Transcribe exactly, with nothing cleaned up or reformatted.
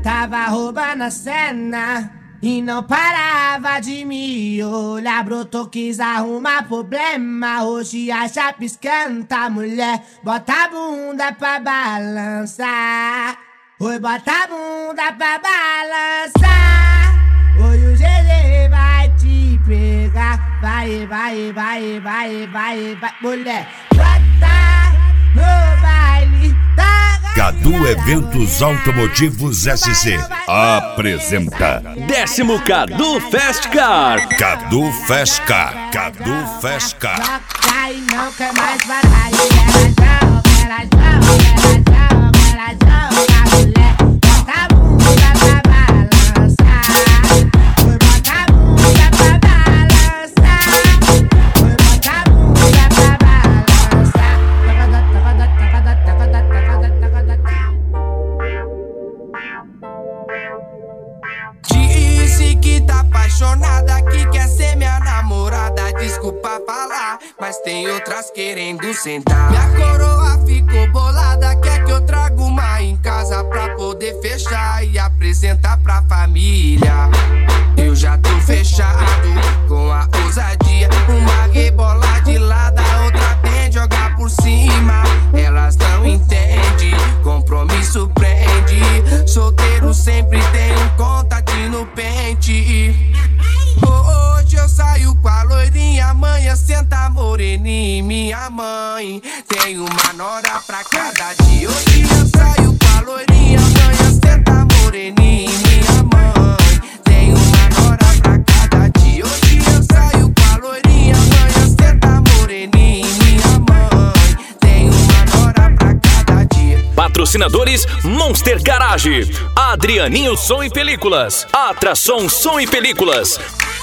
tava roubando a cena e não parava de me olhar. Brotou, quis arrumar problema, hoje a chapa esquenta. Mulher, bota a bunda pra balançar. Oi, bota a bunda pra balançar. Oi, o G G vai te pegar. Vai, vai, vai, vai, vai, vai. Mulher, bota no baile da Cadu Eventos Automotivos S C apresenta Décimo Cadu Fast Car. Cadu Fast Car. Cadu Fast Car. Toca e não quer mais baralho. Ela joga, ela joga, ela joga, ela joga. Mulher, bota a bunda pra balançar. Oi, bota a bunda pra balançar. Oi, bota a bunda pra balançar. Taca, taca, taca, taca, taca, taca, taca, taca. Disse que tá apaixonada, que quer ser minha namorada. Desculpa falar, mas tem outras querendo sentar. Minha coroa ficou bolada, quer que eu traga uma em casa pra poder fechar e apresentar pra família. Eu já tô fechado com a ousadia. Uma rebola de lado, a outra vem jogar por cima. Elas não entendem, compromisso prende. Solteiro sempre tem um contatinho no pente. Hoje eu saio com a loirinha, amanhã senta moreninha. Minha mãe tem uma nora pra cada dia. Hoje eu saio com a loirinha, amanhã senta moreninha. Minha mãe tem uma nora pra cada dia. Hoje eu saio com a loirinha, amanhã senta moreninha. Minha mãe tem uma nora pra cada dia. Patrocinadores Monster Garage, Adrianinho Som e Películas, Atração Som e Películas.